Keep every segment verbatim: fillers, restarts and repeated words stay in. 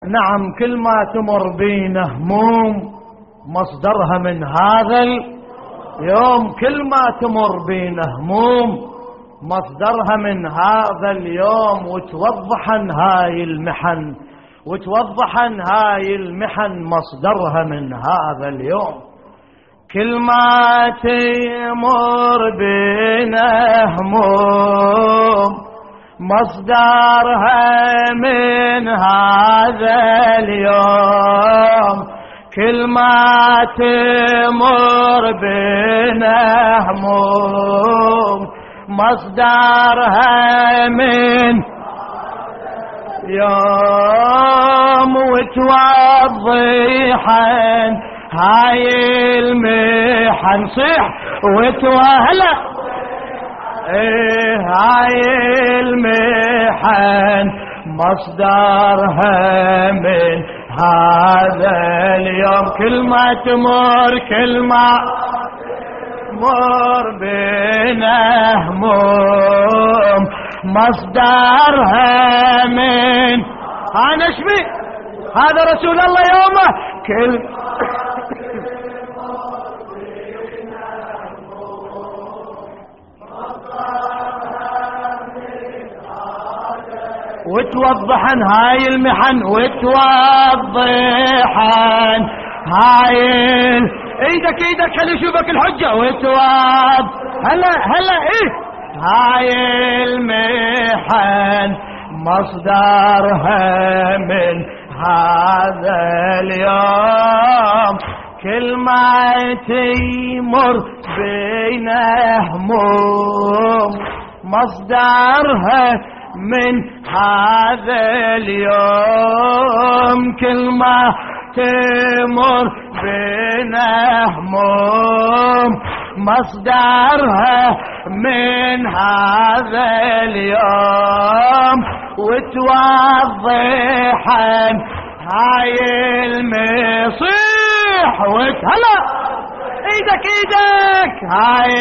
نعم، كل ما تمر بينا هموم مصدرها من هذا اليوم. كل ما تمر بينا هموم مصدرها من هذا اليوم، وتوضح عن هاي المحن وتوضح عن هاي المحن مصدرها من هذا اليوم. كل ما تمر بينا هموم مصدرها من هذا اليوم. كل ما تمر بنا هموم مصدرها من يوم، وتوضحن هاي المحن صيح وتوهلا ايه هاي المحن مصدرها من هذا اليوم. كل ما تمر كل ما تمر بنا هموم مصدرها من انا اشبي هذا رسول الله يومه. كل وتوضحن هاي المحن وتوضحن هاي ايدك ايدك خلي يشوفك الحجة وتوض هلا هلا ايه هاي المحن مصدرها من هذا اليوم. كل ما تمر بينا هموم مصدرها من هذا اليوم. كل ما تمر بنا هموم مصدرها من هذا اليوم، وتوضحن هاي المصيح وتهلا ايدك ايدك هاي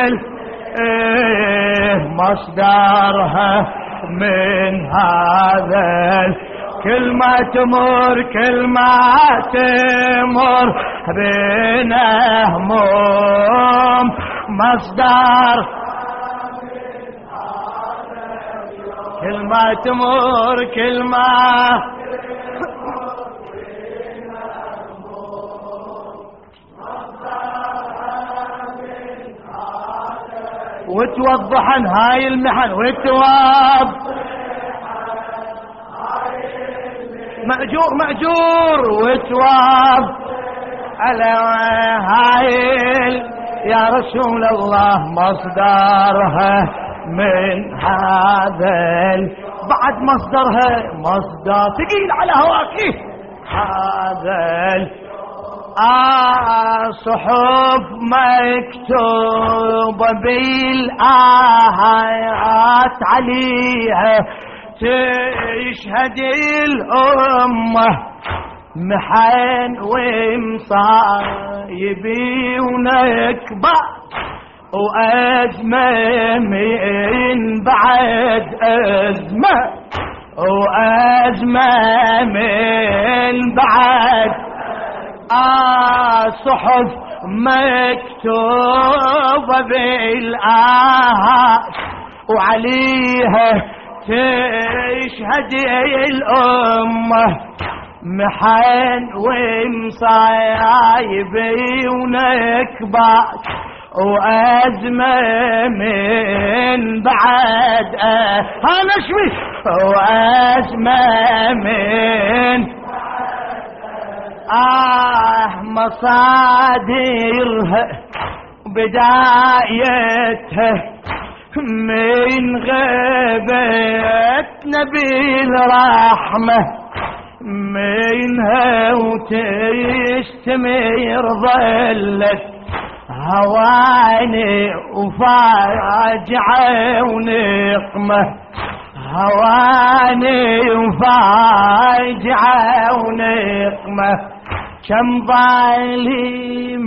ايه مصدرها من هذا. كل ما تمر كل ما تمر بنا هموم مصدر كل ما تمر كل ما وتوضحن هاي المحن وتوضح مأجور مأجور وتواب على هاي يا رسول الله مصدرها من هذا بعد مصدرها مصدر ثقيل على هواك هذا آه صحف مكتوبة بالآيات عليها تشهد الأمة محن ومصايبي ونكبة وأزمة من بعد أزمة وأزمة من بعد آه صحف مكتوبة بالآيات وعليها تشهد الأمة محن ومصايبي ونكبات وأزمة من بعد أنا شوي وأزمة من آه مصادرها بدايتها من غيبة نبي الرحمة منها وتستمر ظلت هواني وفاجعة ونقمة هواني وفاجعة ونقمة. كم ظالم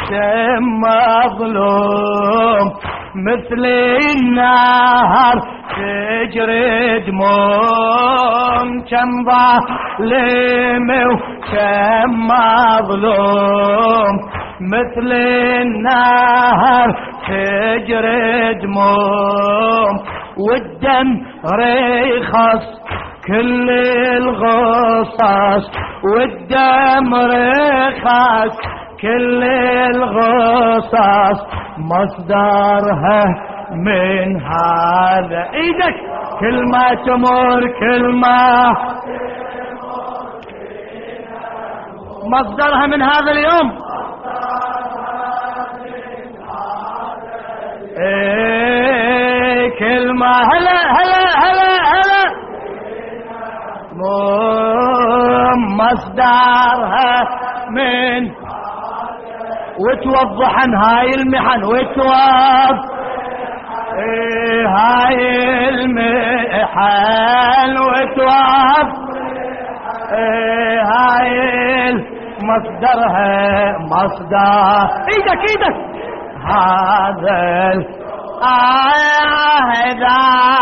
وكم مظلوم مثل النهر تجري دموم كم ظالم وكم مظلوم مثل النهر تجري دموم والدم رخص كل الغصص والدم رخص كل الغصص مصدرها من هذا ايدك كل ما تمر كل ما مصدرها من هذا اليوم ايه كل ما هلا هلا هلا هلا مصدرها من وتوضح عن هاي المحن وتوضح ايه هاي المحن وتوضح ايه هاي مصدرها مصدر ايدك ايدك هذا آه إذا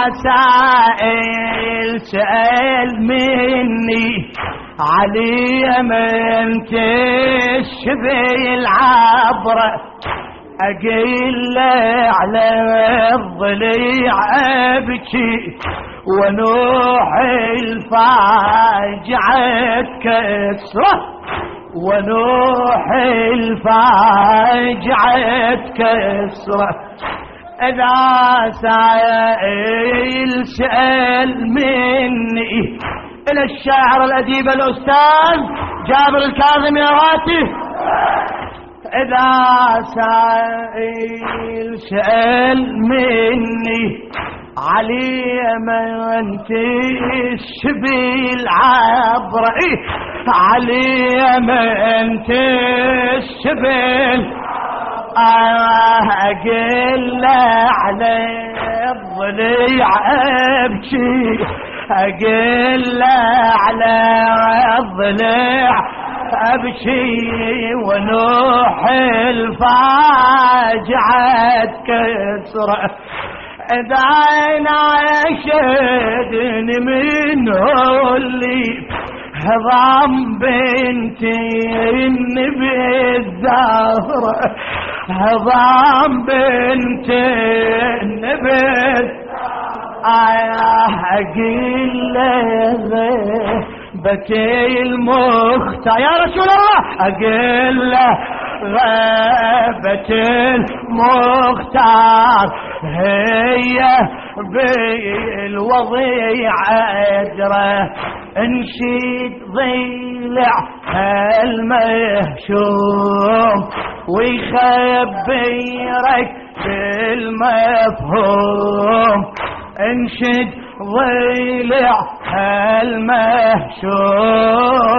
سائل سأل مني علي من تشبه العبرة أقل على الضليع أبكي ونوح الفاجعة كسرة ونوح الفاجعة كسرة إذا سائل سأل مني إلى الشاعر الأديب الأستاذ جابر الكاظم يا راتي إذا سائل سأل مني علي من تشبه العبرة علي من تشبه أقل على الضليع أبكي أقل على الضليع أبكي ونوح الفاجعة كسرة إذا أنا يشهدني منه اللي هضم بنتي النبي الزهرة هضم بنتي النبي أقل بتي المختار يا رسول الله أقل غابة المختار هي بالوضيع أدرى انشد ضلع المهشوم ويخبرك بالمفهوم انشد ضلع المهشوم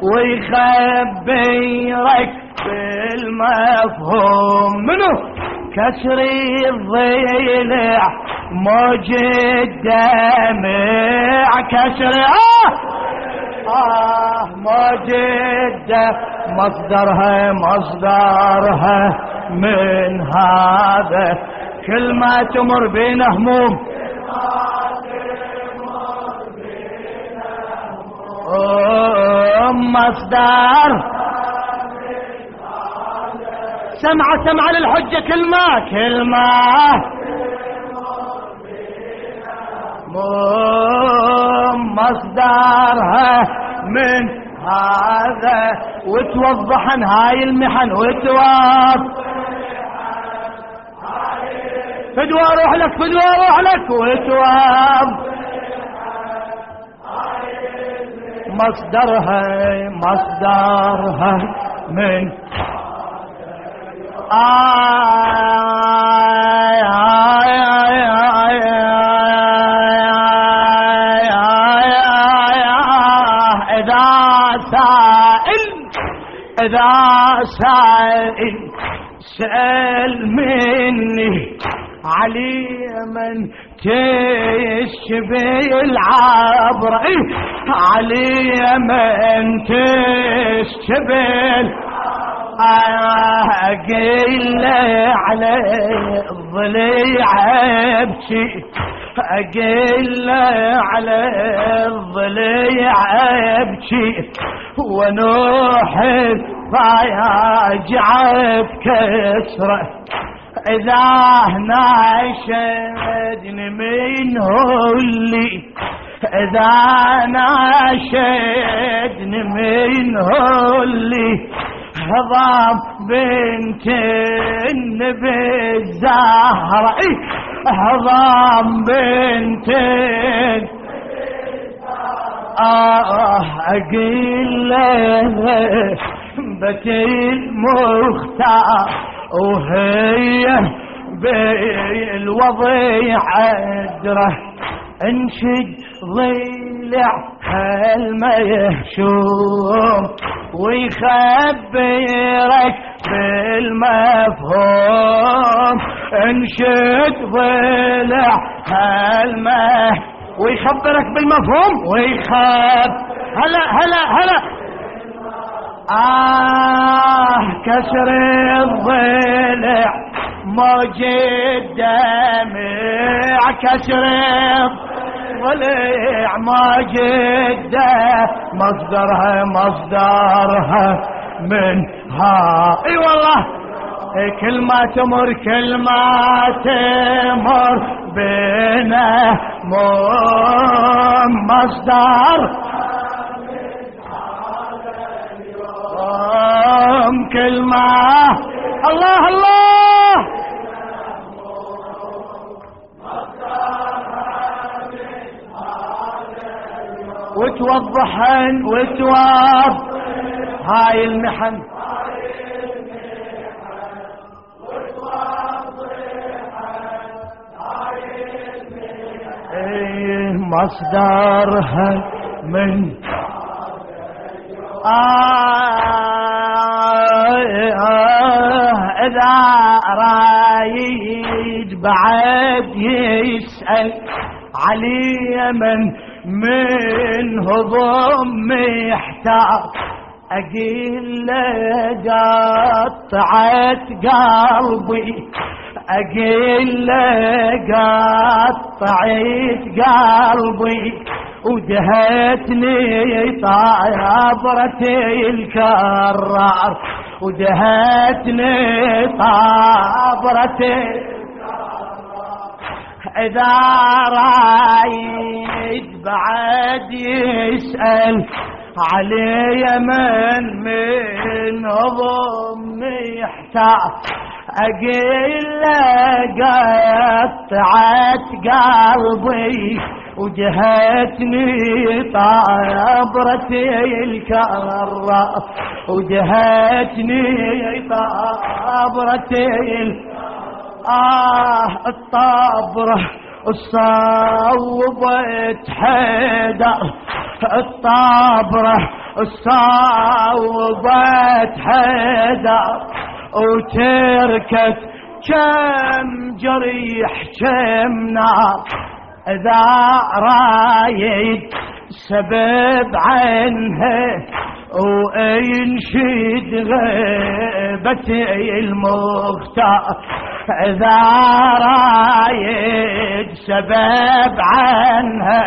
ويخبرك بالمفهوم منو كسر الضلع موج الدمع كسر آه آه موج الدمع مصدرها مصدرها من هذا كل ما تمر بين هموم مصدر سمع سمع للحجة كلمة كلمة مصدرها من هذا وتوضح عن هاي المحن وتوضح فدوى روح لك فدوى روح لك وتوضح مصدرها مصدرها من آي آي آي آي إذا سائل إذا سائل سأل مني علي من تشبه العبرة علي من تشبه أقل على الضليع أبكي اقل على الضليع ابكي ونوح فياجع بكسره اذا ناشدني منه اللي اذا ناشدني منه اللي هضام بنت النبي الزهرة هضام بنت آه أقول له بت المختار وهي بالوضيع عدره انشد ضلع الميشوم ويخبرك بالمفهوم انشد ضلع الميشوم ويخبرك بالمفهوم ويخب هلا هلا هلا آه كسر الضلع موجد دمع كسر الضلع موجد مصدرها مصدرها من ها اي والله كل ما تمر كل ما تمر بنا مصدر كل ما الله الله وتوضحن وتوضح هاي المحن مصدرها من آه إذا رايد بعد يسأل علي من من هضم محتار أقول له قطعت قلبي أقول له قطعت قلبي ودهتني طابرتي الكرار ودهتني طابرتي إذا رايد بعد يسأل علي من من ضم يحتاج أقول له قطعت قلبي وجهتني طابرتي الكرة وجهتني طابرتي آه الطابرة الصوبت حيدر الطابرة الصوبت حيدر وتركت كم جريح كم نار إذا رايد سبب عنها وينشد غيبتي المختار إذا رايد سبب عنها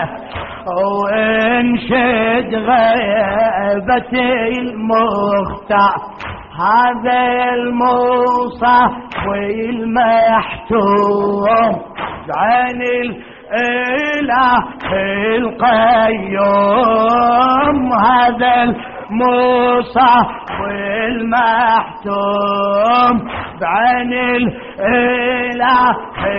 وينشد غيبتي المختار هذا الموصى والمحتوم عن الإله القيوم هذا الموصى والمحتوم بعن الإله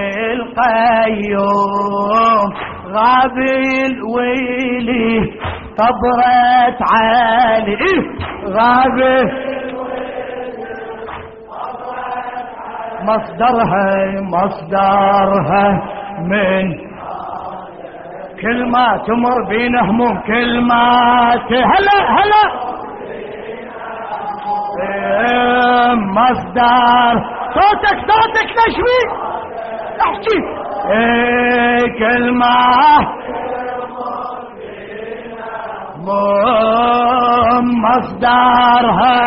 القيوم غابي الويلي طبرت عالي غابي مصدرها مصدرها من كل ما تمر بينا هموم كل ما هلا هلا مصدر صوتك صوتك نشوي احكي كل ما مصدرها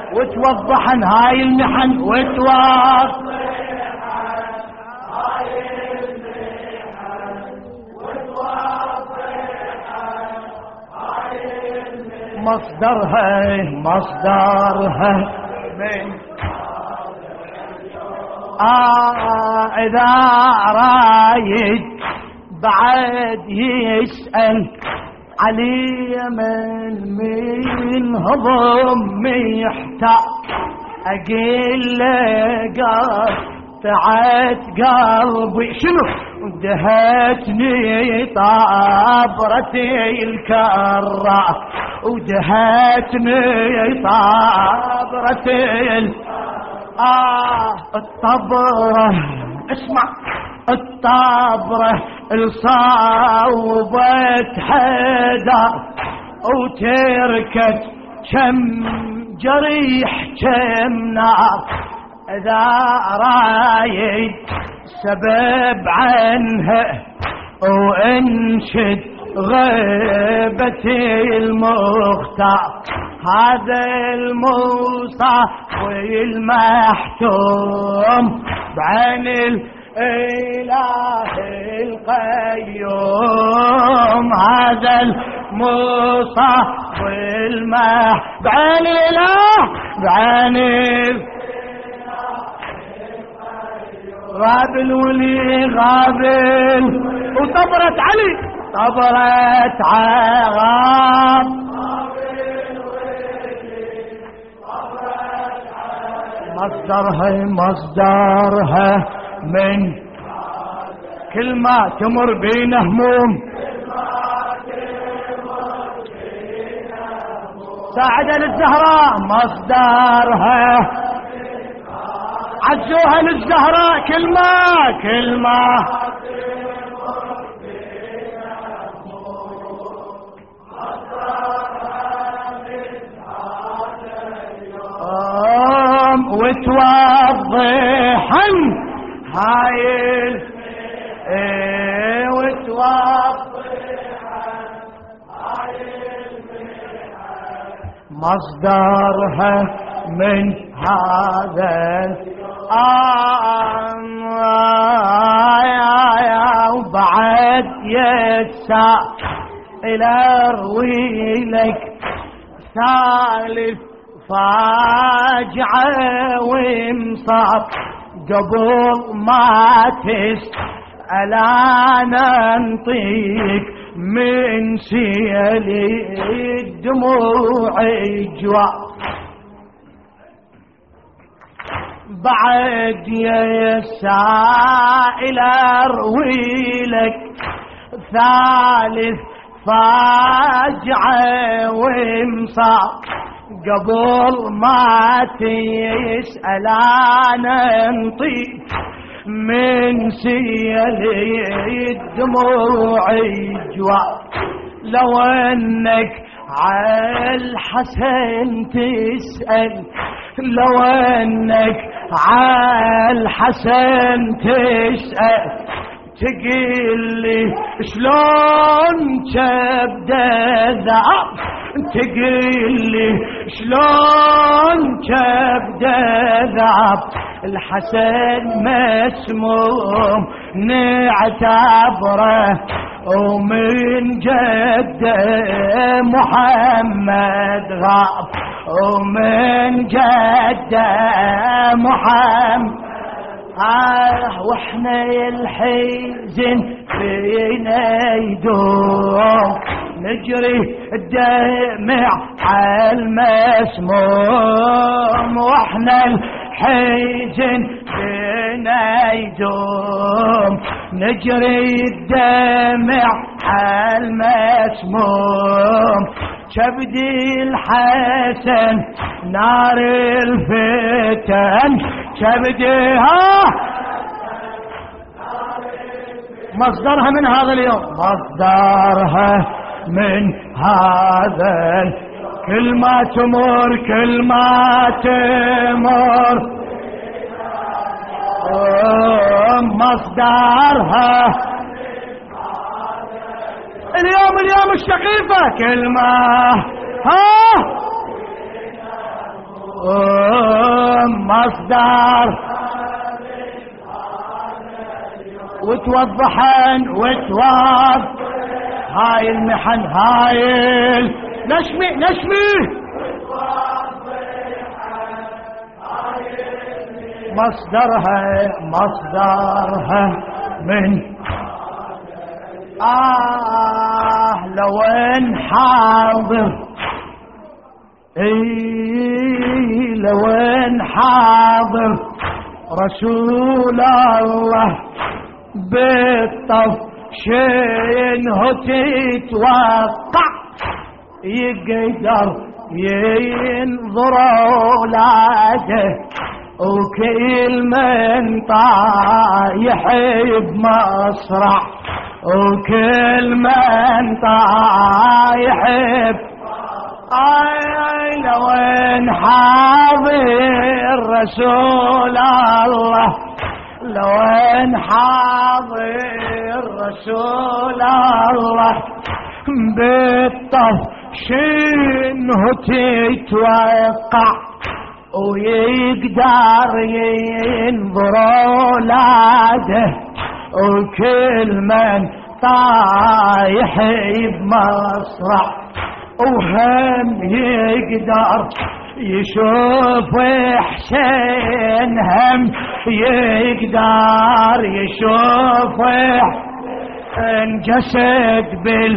وتوضحن هاي المحن وتوضح مصدرها مصدرها من آه إذا رايد بعد يسأل علي من من هضم يحتاج أقل قطعت قلبي شنو ودهتني طابرتي الكرة ودهتني طابرتي ال... آه الطبرة اسمع الطابرة الصوبت حدا وتركت كم جريح كم نار إذا رايد سبب عنها وانشد غيبتي المختار هذا المصطفى المحتوم بعين الإله القيوم هذا المصطفى المح بعين الإله بعين غابل ولي غابل وطبرت علي طبرت عغاب مصدرها مصدرها من كل ما تمر بينا هموم ساعدة للزهراء مصدرها عزوها للزهراء كلمة كلمة وتوضحا هاي ايه وتوضحا هاي مصدرها من هذا آه وبعد يسا إلى رويلك ثالث فاجعة ومصاب قبل ما تسأل أنا انطيك من سيلي الدموع جوا بعد يا سائل ارويلك ثالث فاجعة ومصاب قبل ما تسأل أنا انطيك من سيلي الدموع جوا لو انك عالحسن تسأل لو انك عالحسن تسأل تقلي شلون كبده ذاب تقلي شلون كبده ذاب الحسن مسموم نعتبره ومن جده محمد غاب ومن جده محمد آه واحنا الحزن فينا يدوم نجري الدمع عالمسموم واحنا الحزن فينا يدوم نجري الدمع عالمسموم كبدي الحسن نار الفتن كبديها مصدرها من هذا اليوم مصدرها من هذا كل ما تمر كل ما تمر مصدرها اليوم اليوم الشقيفة كل ما ها مصدر وتوضحن وتوض هاي المحن هاي نشمي نشمي مصدرها مصدرها من آه لو ان حاضر اي لو ان حاضر رسول الله بالطف شنه تتوقع يقدر ينظر اولاده وكل من طايح بمصرع وكل من طايح اي لو ان حاضر رسول الله لو ان حاضر رسول الله بالطف شنه تتوقع ويقدر ينظر اولاده وكل من طايح بمصرع وهم يقدر يشوف حسين هم يقدر يشوف انجسد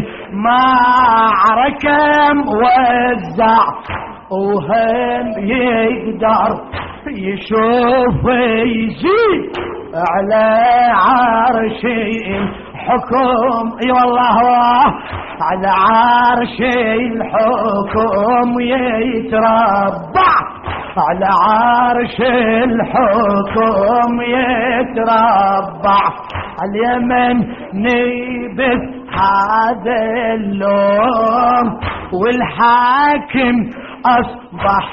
بالمعركة موزع وهم يقدر يشوف يزيد على عرش الحكم اي والله على عرش الحكم يتربع على عرش الحكم يتربع اليمن نيبت هذا اللوم والحاكم أصبح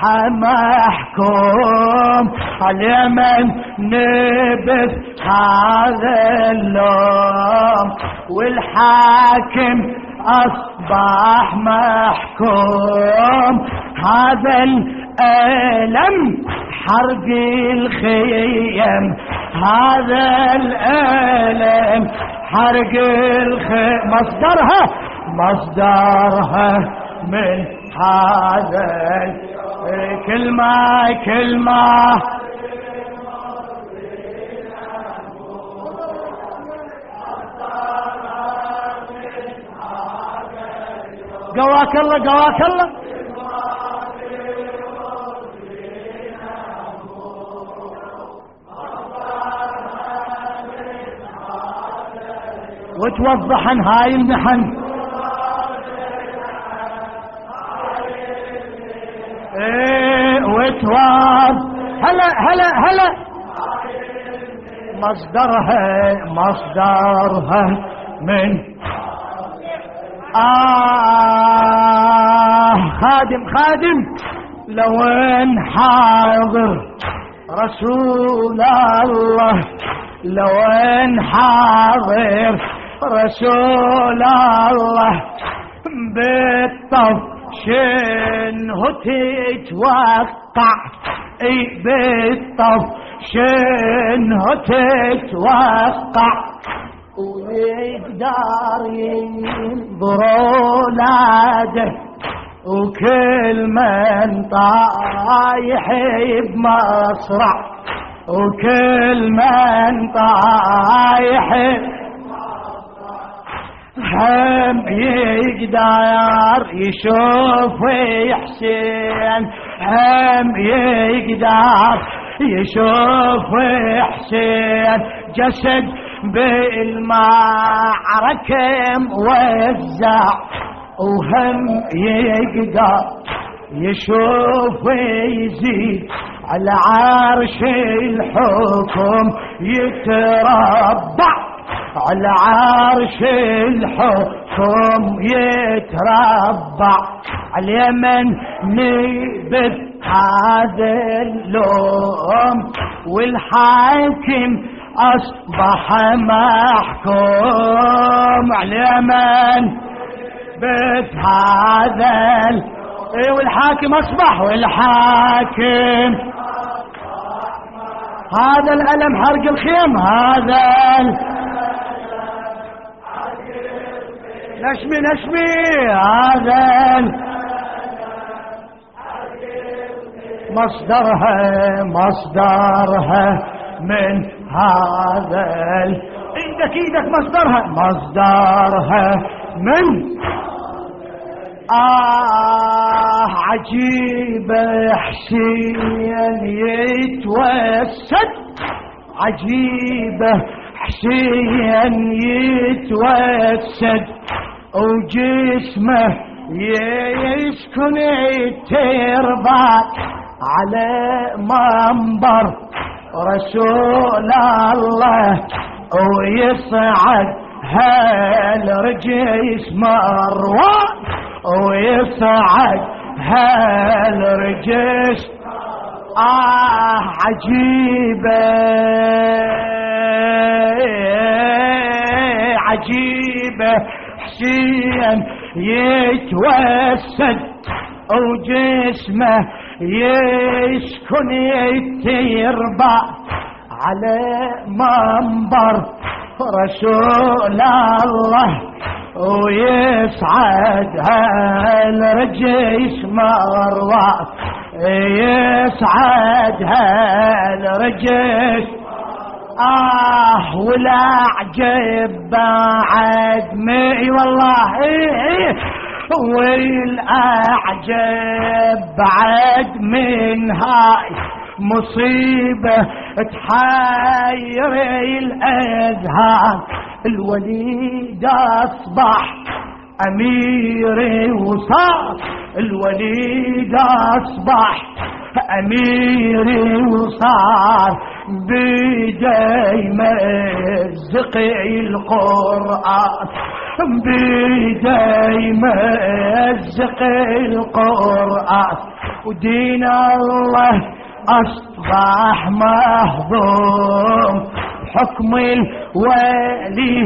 محكوم اليمن نبت هذا اللوم والحاكم أصبح محكوم هذا الألم حرق الخيم هذا الألم حرق الخيم مصدرها مصدرها من هذا كلمة كلمة قواك الله قواك الله وتوضحن هاي المحن ايه وتوضح هلا هلا هلا مصدرها مصدرها من آه خادم خادم لو ان حاضر رسول الله لو ان حاضر رسول الله بالطف شنه تتوقع اي بالطف شنه تتوقع ويقدر ينظر اولاده وكل من طايح بمصرع وكل من طايح هم يقدر يشوف حسين هم يقدر يشوف حسين جسد بالمعركة موزع وهم يقدر يشوف يزيد على عرش الحكم يتربع على عرش الحكم يتربع اليمن نبت هذا اللوم والحاكم أصبح محكوم اليمن بت هذا ايه والحاكم أصبح والحاكم هذا الألم حرق الخيم هذا نشمي نشمي هذا مصدرها مصدرها من هذا ال... ايدك ايدك مصدرها مصدرها من آه عجيبة حسين يتوسد عجيبة حسين يتوسد وجسمه يسكن التربات على منبر رسول الله ويصعد هالرجيس مروان ويصعد هالرجيس آه عجيبة عجيبة حسين يتوسد وجسمه يسكن التربة على منبر رسول الله ويصعد هالرجيس مروة يصعد هالرجيس آه ولا عجب بعد مي والله والأعجب بعد من هاي مصيبة تحير الأذهان الوليد أصبح أميري وصار الوليد أصبح أميري وصار بيدي مزقي القرآن بيدي مزقي القرآن ودين الله أصبح مهضوم حكم الولي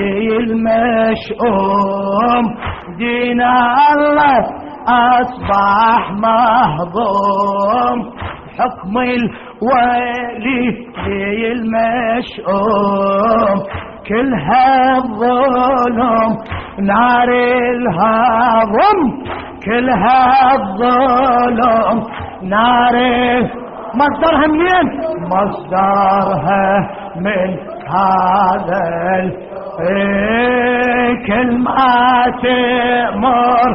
المشؤوم دين الله أصبح مهضوم حكم الولي المشؤوم كل هالظلم نار الهضم كل هالظلم نار مصدرها منين مصدرها من هذا كل ما تمر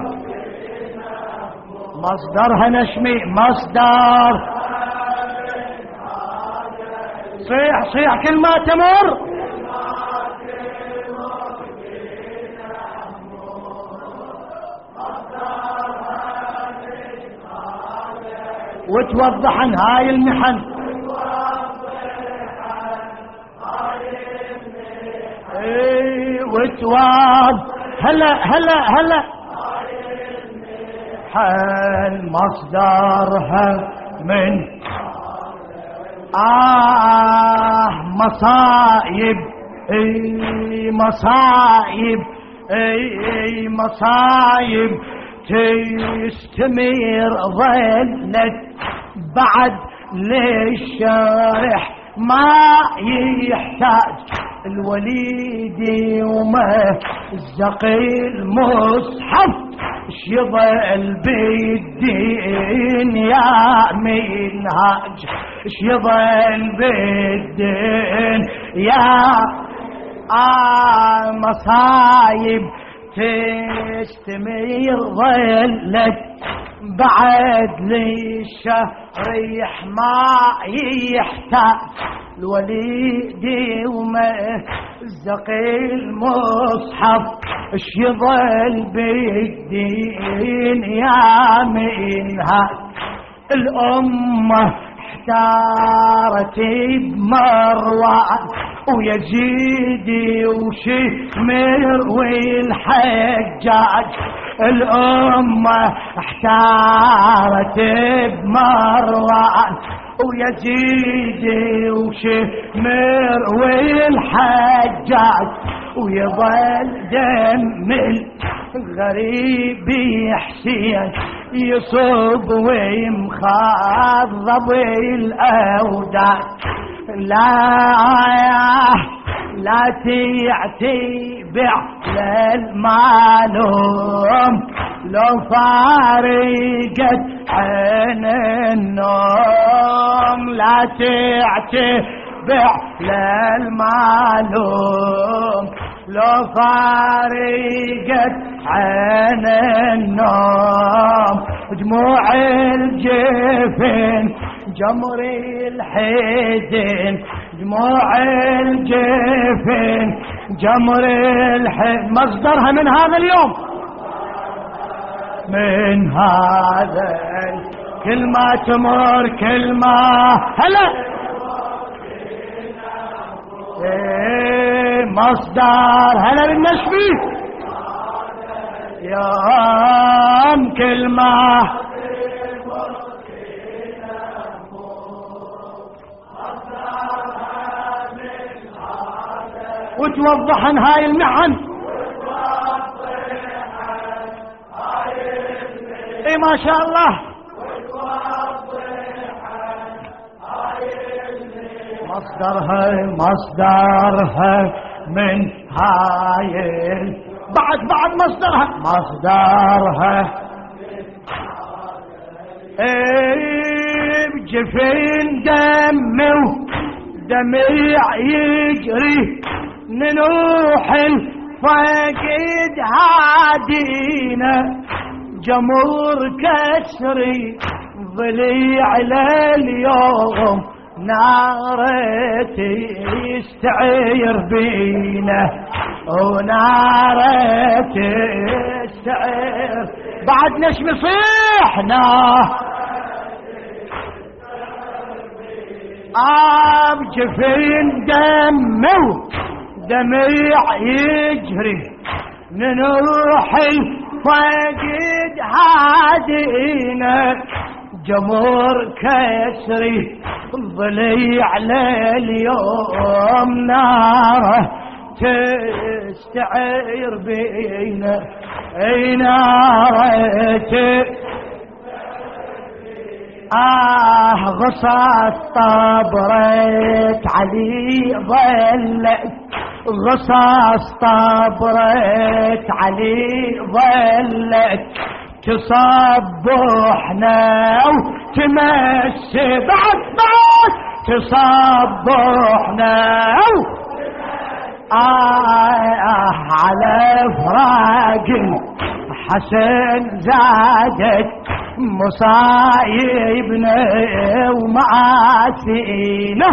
مصدرها نشمي مصدر صيح صيح كل ما تمر وتوضح عن هاي المحن اي وتوضح هلا هلا هلا حال مصدرها من آه مصايب اي مصايب اي مصايب تستمر ظلت بعد للشارح ما يحتاج الوليد وما زقي المصحف شيظل بالدين يا منهاج شيظل بالدين يا آه مصايب تستمر ظلت بعد للشريح ما يحتاج الوليد وما زقي المصحف شيظل بالدين يا منها الأمة احتارت بمروان ويزيد وشمر والحجاج الأمة احتارت بمروان ويزيد وشمر والحجاج ويظل دم الغريب حسين يصب ويمخضب الأوداع لا لا تعتبع للمعلوم لو فارقت عين النوم لا تعتبع للمعلوم لو فارقت عين النوم دموع الجفن جمر الحزن دموع الجفن جمر الحزن مصدرها من هذا اليوم من هذا كل ما تمر كل ما هلا ايه مصدر هلا بالنشبي يوم كل ما وتوضح عن هاي المحن اي ما شاء الله مصدرها مصدرها من هاي بعد بعد مصدرها مصدرها ايه بجفين دمه دمع يجري ننوح الفقد هادينا جمر كسري ضليع لليوم نارتي يستعير بينا ونارتي يستعير بعد نشم صيحنا آب جفين دمه دمع يجري نروح الفقد هادينا جمر كسري ضليع لليوم ناره تستعير بينا اي ناره آه غصات طبرت علي ظلت غصاص طبرت علي ظلت تصبحنا وتمشي بعد بعد تصبحنا آه آه على فراق حسن زادت مصايبنا ومعاسينا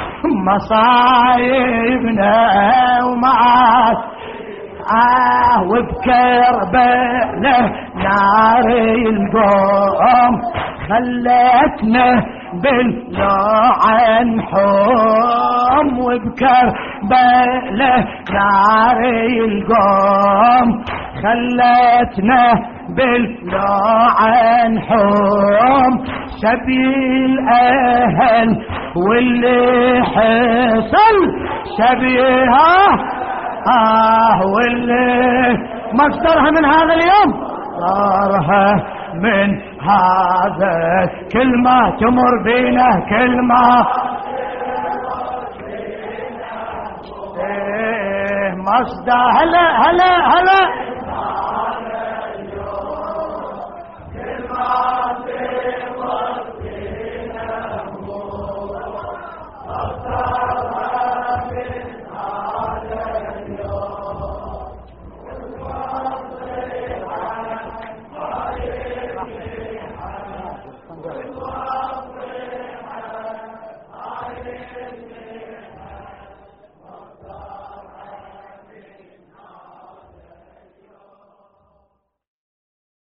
مصايبنا ومعاسينا آه وبكربلاء نار القوم خلتنا باللعن حوم وبكربلاء نار القوم خلتنا باللعن حوم سبي الأهل واللي حصل سبيها آه واللي مصدرها من هذا اليوم مصدرها من هذا كلمة تمر بينا كلمة إيه مصدر هلا هلا هلا